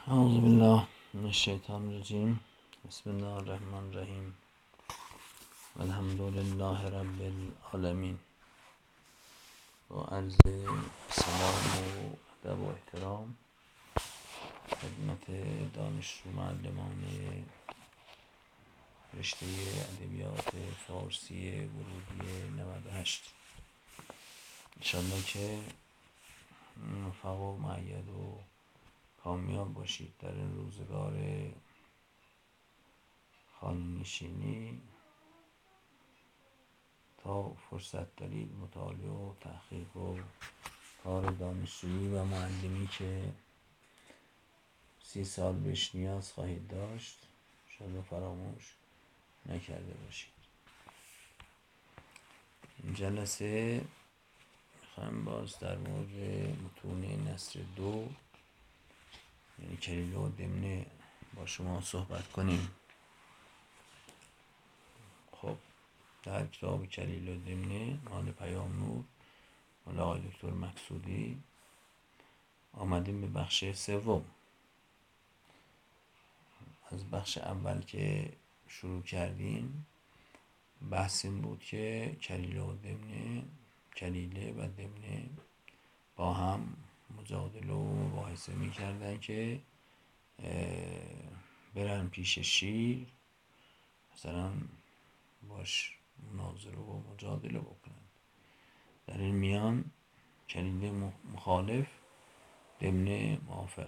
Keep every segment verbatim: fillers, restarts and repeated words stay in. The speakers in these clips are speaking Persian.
اعوذ بالله من الشیطان الرجیم. بسم الله الرحمن الرحیم. الحمد لله رب العالمین. با عرض سلام و ادب و احترام خدمت دانشجو معلمان رشته ادبیات فارسی ورودی نود و هشت، انشالله که موفق و مؤید و کامیاب باشید در این روزگار خانه نشینی. تا فرصت دارید مطالعه و تحقیق و کار دانشجویی و معلمی که سی سال بهش نیاز خواهید داشت شاید فراموش نکرده باشید. این جلسه میخوایم باز در مورد متون نثر دو یعنی کلیله و دمنه با شما صحبت کنیم. خب در کتاب کلیله و دمنه مال پیام نور مال آقای دکتر مقصودی آمدیم به بخش سوم. از بخش اول که شروع کردیم بحث این بود که کلیله و دمنه کلیله و دمنه با هم مجادله و مباحثه می کردن که برن پیش شیر مثلا باش مناظره و مجادله بکنن. در این میان کلیله مخالف، دمنه موافق.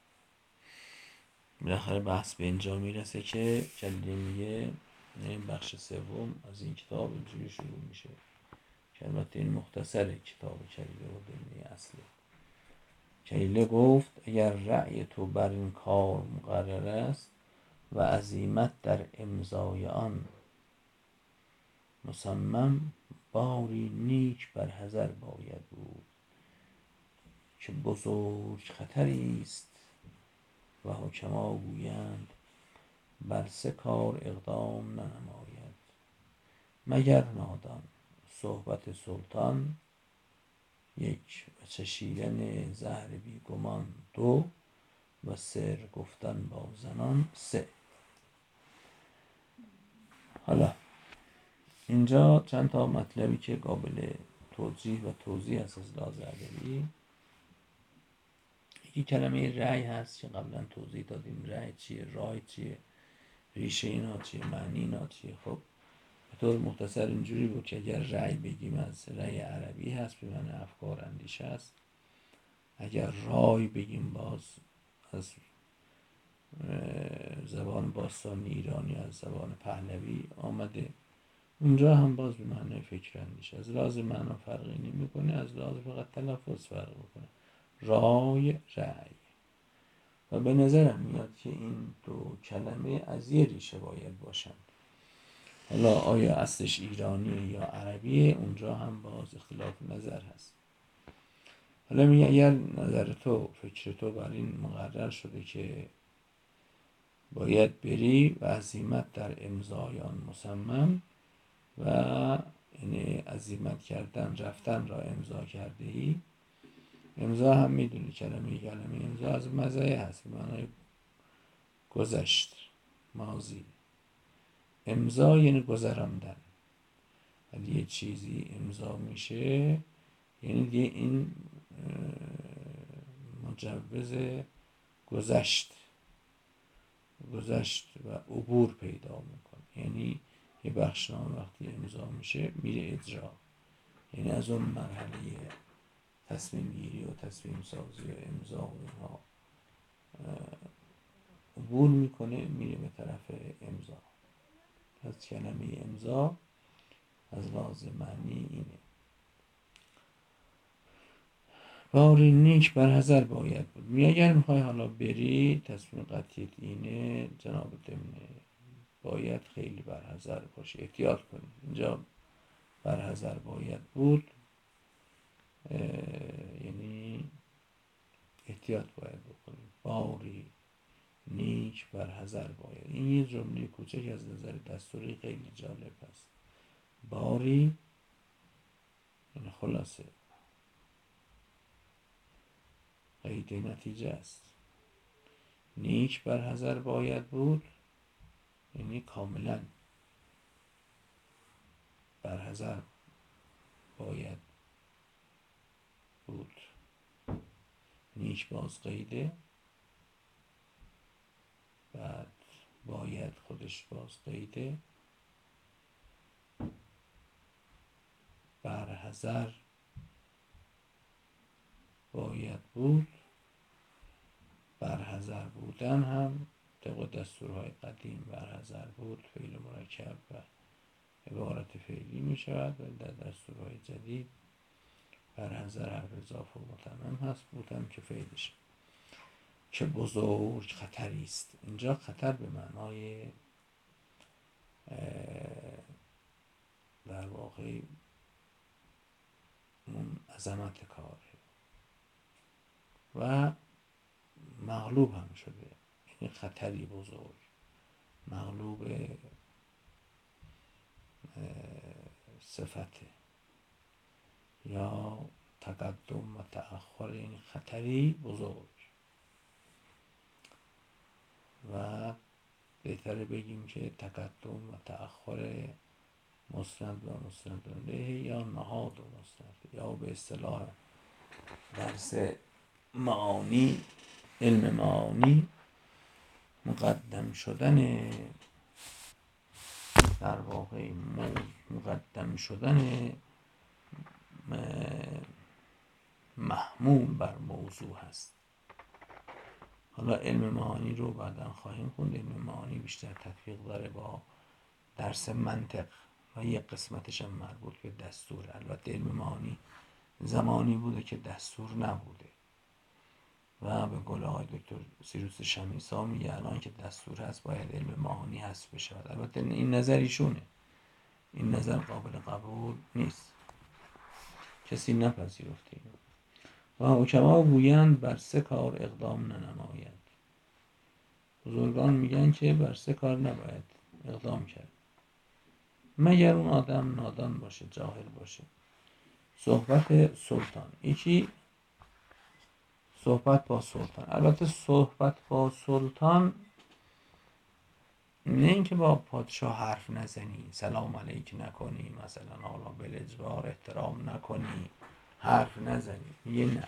بالاخره بحث به اینجا میرسه که کلیله میگه این بخش سوم از این کتاب اینجوری شروع میشه که البته این مختصره کتاب کلیله و دمنه اصلی. کلیله گفت اگر رأی تو بر این کار مقرر است و عزیمت در امضای آن مصمم، باری نیک بر حذر باید بود که بزرگ خطری است و حکما گویند بر سه کار اقدام ننماید مگر نادان. صحبت سلطان یک، و چشیدن زهر بی گمان دو، و سر گفتن با زنان سه. حالا اینجا چند تا مطلبی که قابل توضیح و توضیح هست از لحاظ ادبی. یکی کلمه رأی هست که قبلا توضیح دادیم. رأی چیه؟ رای چیه؟ ریشه اینا چیه؟ معنی اینا چیه؟ خب به طور مختصر اینجوری بود که اگر رأی بگیم از رأی عربی هست به معنی افکار اندیشه است. اگر رای بگیم باز از زبان باستانی ایرانی از زبان پهلوی آمده، اونجا هم باز به معنی فکر اندیشه. از لحاظ معنا فرقی نمی‌کنه، از لحاظ فقط تلفظ فرق می‌کنه. رای، رأی. و به نظرم میاد که این دو کلمه از یه ریشه باید باشن. حالا آیا اصلش ایرانی یا عربیه اونجا هم باز اختلاف نظر هست. حالا میگه اگر نظر تو فکر تو بر این مقرر شده که باید بری و عزیمت در امضای آن مصمم و یعنی عزیمت کردن رفتن را امضا کرده ای. امضا هم میدونی کلمه کلمه امضا از مضایه هست به معنای گذشت، ماضی. امضا یعنی گذراندن. ولی یه چیزی امضا میشه یعنی دیگه این مجوز گذشت گذشت و عبور پیدا میکنه. یعنی یه بخشنامه وقتی امضا میشه میره اجرا، یعنی از اون مرحله تصمیم گیری و تصمیم سازی و امضا و اینها عبور میکنه میره به طرف امضا. از کلمه امضا از لحاظ معنی اینه. باری نیک بر حذر باید بود. می اگر میخوای حالا بری تصمیم قطعیت اینه جناب دمنه باید خیلی بر حذر باشی، احتیاط کنی. اینجا بر حذر باید بود یعنی احتیاط باید بکنی. باری نیک بر حذر باید. این یه جمله کوچک از نظر دستوری خیلی جالب است. باری یعنی خلاصه قید نتیجه است. نیک بر حذر باید بود، یعنی کاملا بر حذر باید بود. نیک باز قیده، بعد باید خودش باز قیده، بر حذر باید بود. بر حذر بودن هم طبق دستورهای قدیم بر حذر بود فعل مرکب و عبارت فعلی می شود، و در دستورهای جدید بر حذر حرف اضافه و متمم هست، بودم که فعلش. که بزرگ خطری است. اینجا خطر به معنای در واقع اون عظمت کاره و مغلوب هم شده، یعنی خطری بزرگ، مغلوب صفته یا تقدم و تأخر، یعنی خطری بزرگ. و بهتره بگیم که تقدم و تأخر مسند و مسند الیه یا نهاد و مسند، یا به اصطلاح درس معانی، علم معانی، مقدم شدن در واقع مقدم شدن محمول بر موضوع هست. حالا علم معانی رو بعدا خواهیم خوند. علم معانی بیشتر تطبیق داره با درس منطق و یک قسمتش هم مربوط به دستور. البته علم معانی زمانی بوده که دستور نبوده و به قول آقای دکتر سیروس شمیسا میگه الان که دستور هست باید علم معانی حذف بشه. البته این نظر ایشونه، این نظر قابل قبول نیست، کسی نپذیرفته اینو. و حکما گویند بر سه کار اقدام ننماید. بزرگان میگن که بر سه کار نباید اقدام کرد مگر اون آدم نادان باشه، جاهل باشه. صحبت سلطان، یکی صحبت با سلطان. البته صحبت با سلطان نه اینکه با پادشاه حرف نزنی، سلام علیک نکنی، مثلا حالا بالاجبار احترام نکنی، حرف نزنی، میگه نه.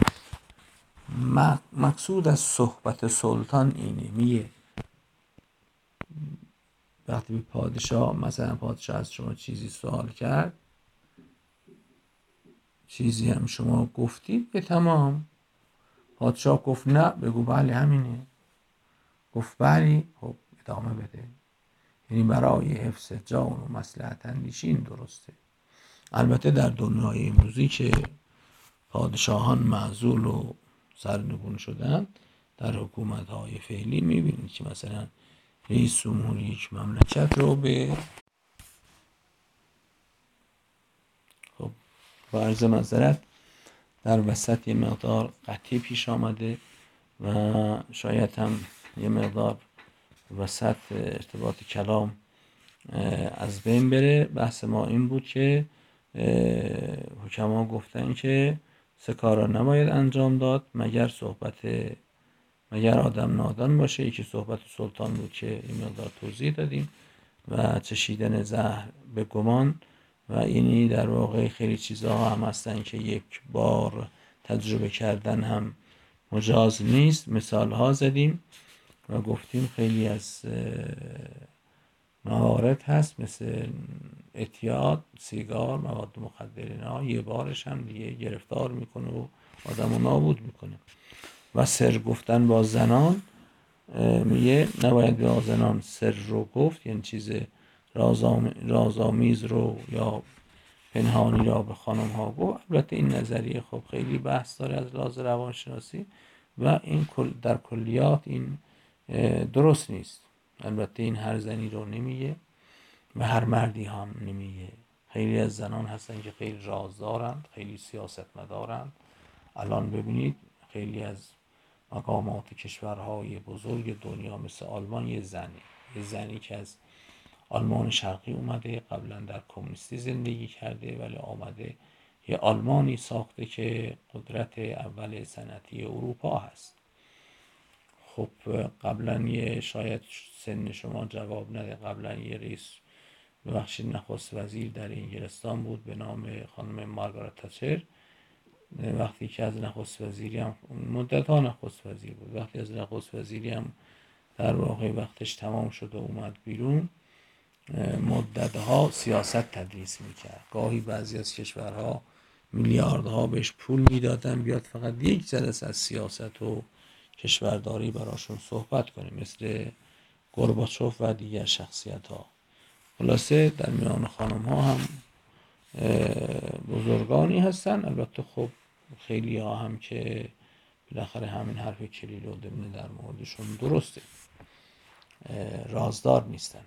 مقصود از صحبت سلطان اینه، میگه وقتی پادشاه، مثلا پادشاه از شما چیزی سوال کرد، چیزی هم شما گفتید، به تمام. پادشاه گفت نه، بگو بله همینه. گفت بله، خب ادامه بده. یعنی برای حفظ جان و مصلحت اندیشی این درسته. البته در دنیای امروزی که پادشاهان معزول و سرنگون شدن، در حکومت‌های فعلی می‌بینید که مثلا رئیس جمهور یک مملکت رو به خب با عرض معذرت در وسط یه مقدار قطعی پیش آمده و شاید هم یه مقدار وسط ارتباط کلام از بین بره. بحث ما این بود که حکما گفتن که سه کار را نباید انجام داد مگر صحبت مگر آدم نادان باشه. یکی صحبت سلطان بود که این مقدار توضیح دادیم، و چشیدن زهر به گمان، و اینی در واقع خیلی چیزها هم هستن که یک بار تجربه کردن هم مجاز نیست. مثال ها زدیم و گفتیم خیلی از موارد هست مثل اعتیاد، سیگار، مواد مخدر، اینا یه بارش هم دیگه گرفتار میکنه و آدمو نابود میکنه. و سر گفتن با زنان، میگه نباید به زنان سر رو گفت، یعنی چیز رازآمیز رو یا پنهانی را به خانم ها گفت. البته این نظریه خب خیلی بحث داره از لحاظ روانشناسی و این در کلیات این درست نیست. البته این هر زنی رو نمیگه و هر مردی هم نمیگه. خیلی از زنان هستن که خیلی رازدارند، خیلی سیاستمدارند. الان ببینید خیلی از مقامات کشورهای بزرگ دنیا مثل آلمان یه زنی یه زنی که از آلمان شرقی اومده، قبلا در کمونیستی زندگی کرده، ولی آمده یه آلمانی ساخته که قدرت اول صنعتی اروپا هست. خب قبلا یه شاید سن شما جواب نده، قبلا یه رئیس ببخشید نخست وزیر در انگلستان بود به نام خانم مارگارت تچر. وقتی که از نخست وزیری هم مدت ها نخست وزیر بود، وقتی از نخست وزیری هم در واقع وقتش تمام شد و اومد بیرون، مدت ها سیاست تدریس میکرد. گاهی بعضی از کشورها میلیاردها بهش پول میدادن بیاد فقط یک جلسه از سیاست و کشورداری براشون صحبت کنه، مثل گورباچوف و دیگر شخصیت ها. خلاصه در میان خانم ها هم بزرگانی هستن. البته خب خیلی ها هم که بالاخره همین حرف کلیل و دمنه در موردشون درسته، رازدار نیستن.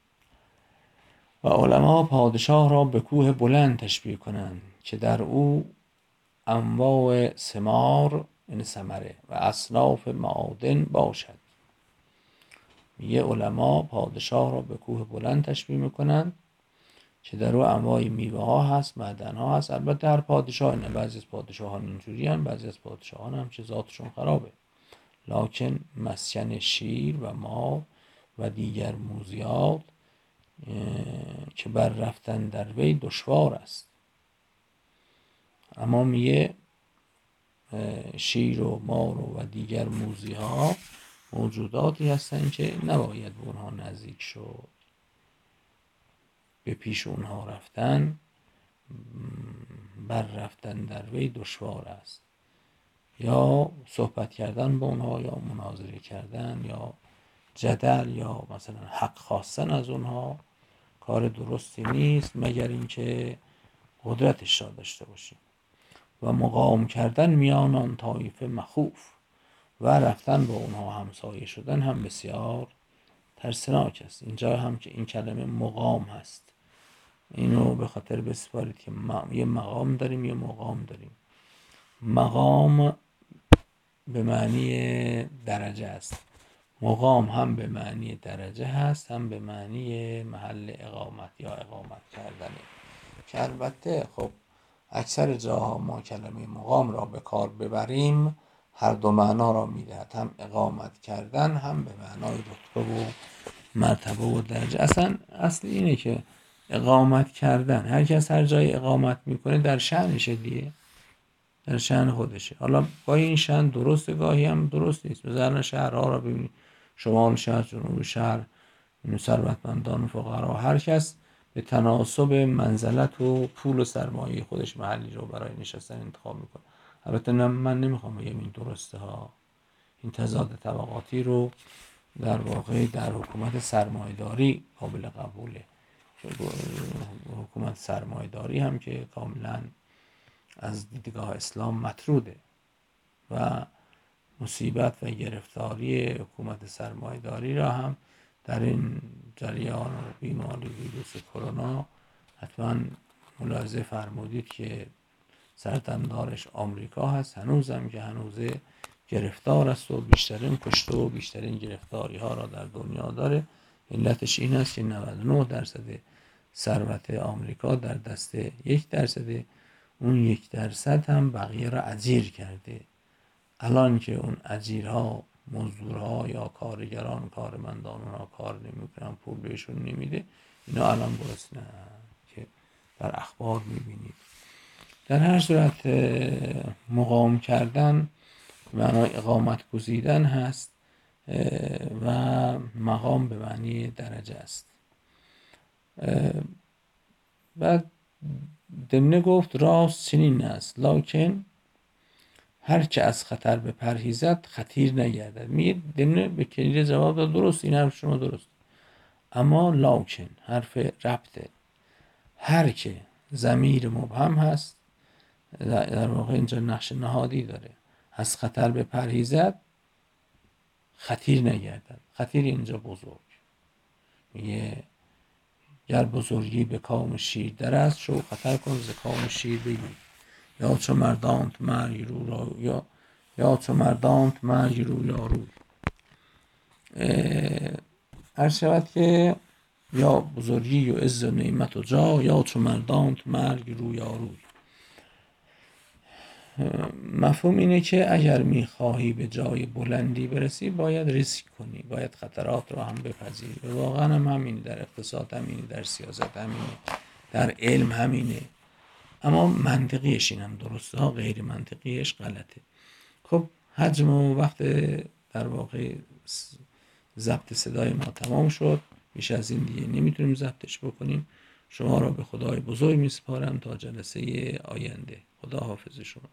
و علما پادشاه را به کوه بلند تشبیه کنند که در او انواع ثمار یعنی ثمره و اصناف معادن باشد. میگه علما پادشاه را به کوه بلند تشبیه میکنند که در او انواع میوه ها هست، معدن ها هست. البته هر پادشاه نه، بعضی از پادشاهان اینجوری هستند، بعضی از پادشاهان هم که ذاتشون خرابه. لکن مسکن شیر و مار و دیگر موذیات که بر رفتن در وی دشوار است. اما میگه شیر و مار و دیگر موذی ها موجوداتی هستند که نباید به اونها نزدیک شد. به پیش اونها رفتن بر رفتن در وی دشوار است. یا صحبت کردن با اونها، یا مناظره کردن، یا جدل، یا مثلا حق خواستن از اونها کار درستی نیست، مگر اینکه قدرتش را داشته باشیم. و مقاوم کردن میان آن طایفه مخوف و رفتن با اونها همسایه شدن هم بسیار ترسناک است. اینجا هم که این کلمه مقام هست، اینو به خاطر بسپارید که یه مقام داریم یه مقام داریم. مقام به معنی درجه است، مقام هم به معنی درجه هست، هم به معنی محل اقامت یا اقامت کردنه، که البته خب اکثر جاها ما کلمه مقام را به کار ببریم هر دو معنا را میدهد، هم اقامت کردن هم به معنای رتبه و مرتبه و درجه. اصلا اصل اینه که اقامت کردن، هر کس هر جای اقامت میکنه در شأنشه دیگه، در شأن خودشه. حالا با این شأن درسته، گاهی هم درست نیست. مثلا شهرها را ببینید، شمال شهر، جنوب شهر، ثروتمندان و فقرا، هر کس به تناسب منزلت و پول و سرمایه خودش محلی رو برای نشستن انتخاب میکنه. البته من نمیخوام بگم این درسته ها، این تضاد طبقاتی رو در واقع در حکومت سرمایه‌داری قابل قبوله. حکومت سرمایه‌داری هم که کاملا از دیدگاه اسلام مطروده و مصیبت و گرفتاری حکومت سرمایه‌داری را هم در این جریان بیماری ویروس کرونا حتما ملاحظه فرمودید که سردمدارش آمریکا هست، هنوزم که هنوزه گرفتار است و بیشترین کشته و بیشترین گرفتاری ها را در دنیا داره. علتش این است که نود و نه درصد ثروت آمریکا در دست یک درصد، اون یک درصد هم بقیه را اجیر کرده. الان که اون اجیرها، مزدورها یا کارگران، کارمندان اونها کار نمیکنن، پول بهشون نمیده، اینا الان گرسنه که در اخبار میبینید. در هر صورت مقام کردن معنای اقامت گزیدن هست و مقام به معنی درجه است. و دمنه گفت راست چنین است، لکن هر که از خطر بپرهیزد خطیر نگردد. میگه دمنه به کلیله جواب داد درست، این حرف شما درست، اما لکن حرف ربطه. هر که ضمیر مبهم هست، در واقع اینجا نقش نهادی داره. از خطر بپرهیزد خطیر نگردد. خطیر اینجا بزرگ. میگه گر بزرگی به کام شیر در است، شو خطر کن ز کام شیر بگیر. یا چو مردانت مرگ رو را یا یا چو مردانت مرگ رو یا روی. هر شود که یا بزرگی و عز و نعمت و جا، یا چو مردانت مرگ رو یا روی. مفهوم اینه که اگر میخواهی به جای بلندی برسی باید ریسک کنی، باید خطرات رو هم بپذیری. واقعا هم همینه، در اقتصاد همینه، در سیاست همینه، در علم همینه. اما منطقیش اینم درسته ها، غیر منطقیش غلطه. خب حجم و وقت در واقع ضبط صدای ما تمام شد، بیش از این دیگه نمیتونیم ضبطش بکنیم. شما را به خدای بزرگ میسپارم تا جلسه آینده. خدا حافظ شما.